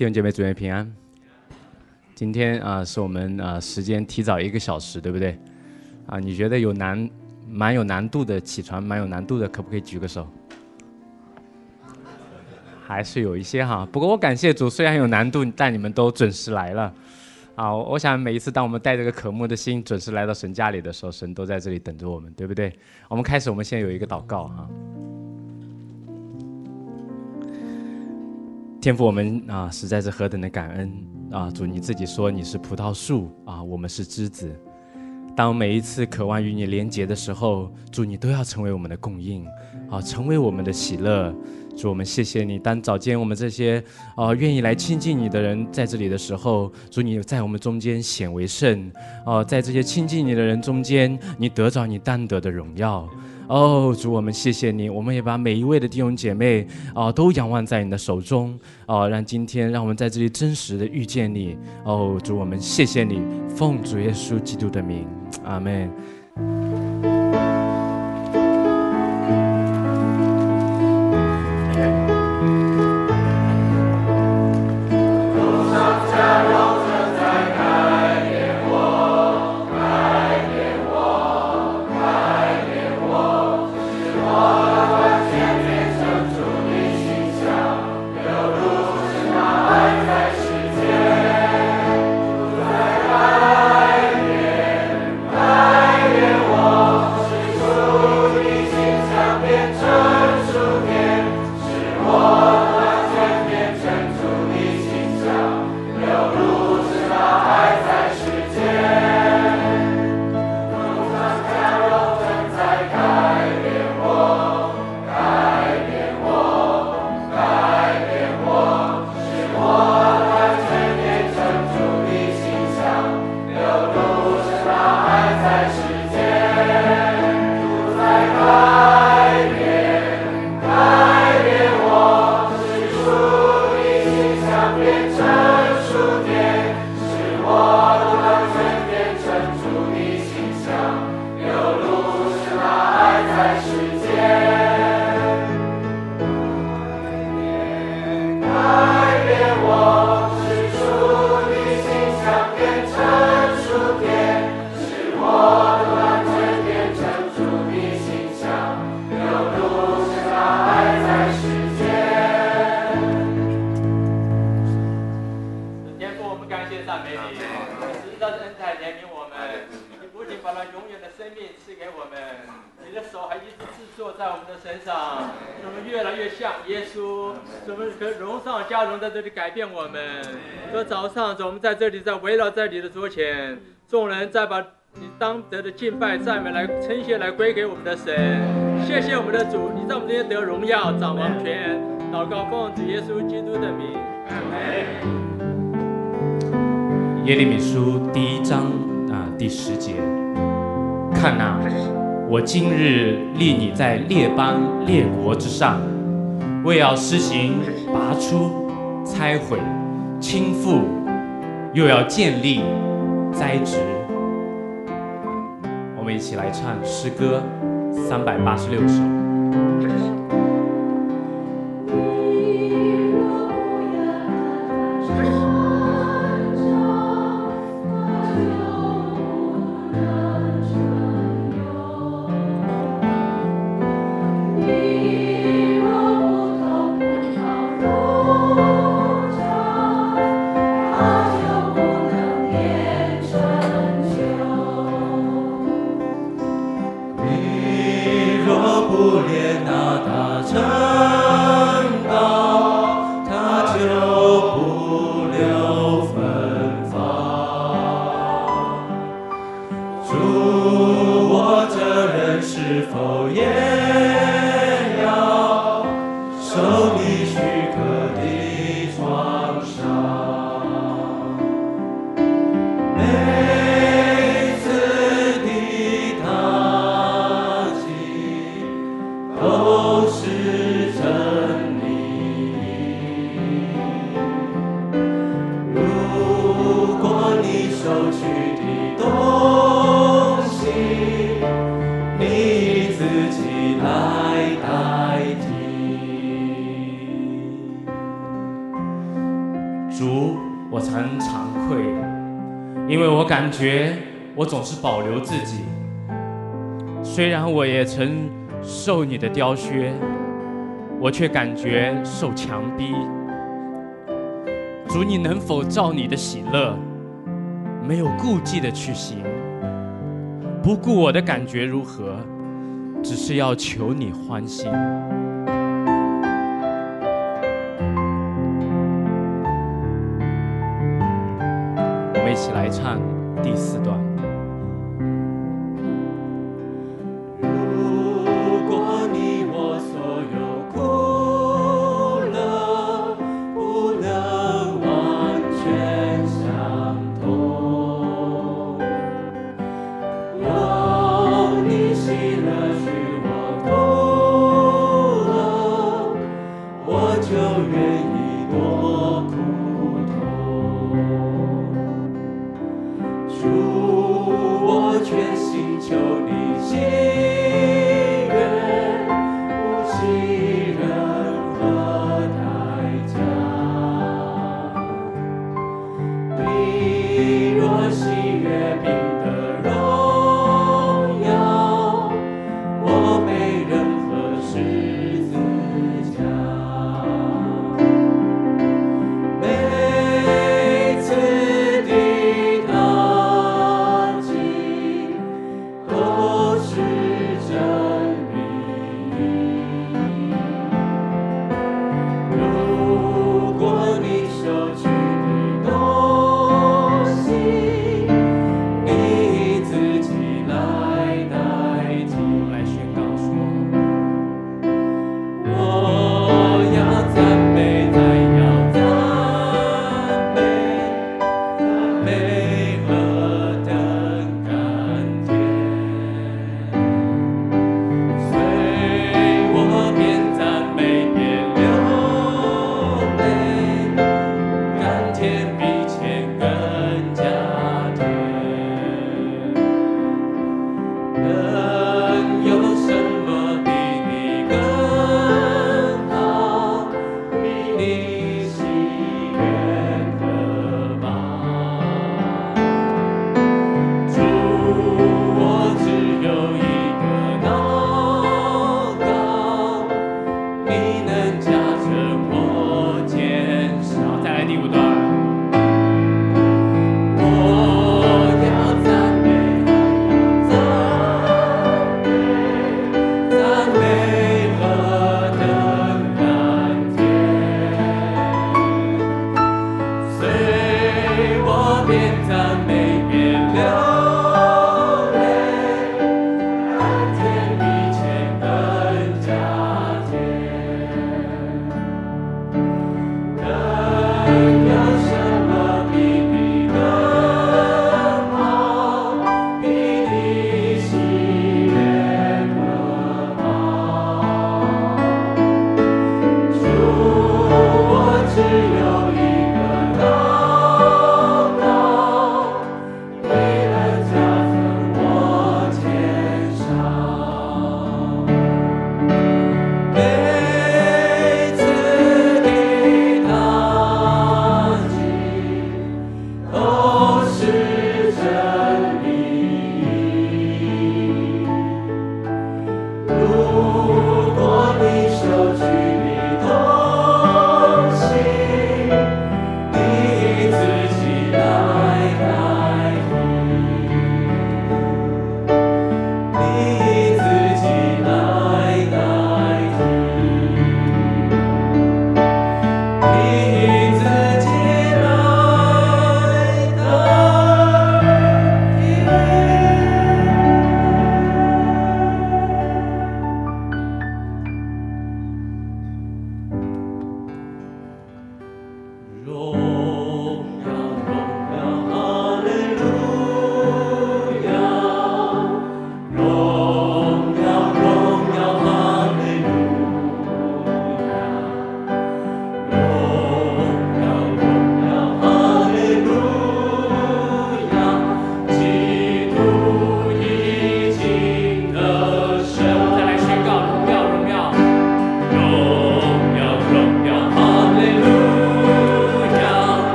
弟兄姐妹，主愿平安。今天是我们时间提早1个小时，对不对？你觉得蛮有难度的，起床蛮有难度的，可不可以举个手？还是有一些哈，不过我感谢主，虽然有难度，但你们都准时来了。我想每一次当我们带着个渴慕的心准时来到神家里的时候，神都在这里等着我们，对不对？我们开始，我们先有一个祷告哈。天父，我们实在是何等的感恩主，你自己说你是葡萄树我们是枝子。当每一次渴望与你连结的时候，主，你都要成为我们的供应成为我们的喜乐。主，我们谢谢你，当早间我们这些愿意来亲近你的人在这里的时候，主，你在我们中间显为圣在这些亲近你的人中间，你得着你当得的荣耀。主，我们谢谢你，我们也把每一位的弟兄姐妹都仰望在你的手中让今天让我们在这里真实的遇见你主，我们谢谢你，奉主耶稣基督的名，阿们。 我们在这里，在围绕在你的桌前，众人再把你当得的敬拜、赞美来称谢来归给我们的神。谢谢我们的主，你在我们这边得荣耀、掌王权。祷告奉主耶稣基督的名，阿们。耶利米书第1章第10节，看我今日立你在列邦列国之上，为要施行拔出、拆毁、倾覆，又要建立、栽植。我们一起来唱诗歌386首。 主，我才能惭愧，因为我感觉我总是保留自己，虽然我也曾受你的雕削，我却感觉受强逼。主，你能否照你的喜乐，没有顾忌的去行，不顾我的感觉如何，只是要求你欢心。我们一起来唱第4段。 如果你我所有苦乐不能完全相同，让你喜乐使我痛了，我就愿意多苦痛。主，我全心求你心愿，不惜任何代价。你若喜悦并得荣耀，我没任何十字架。每次的踏迹都是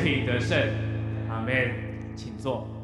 可以得胜。阿门，请坐。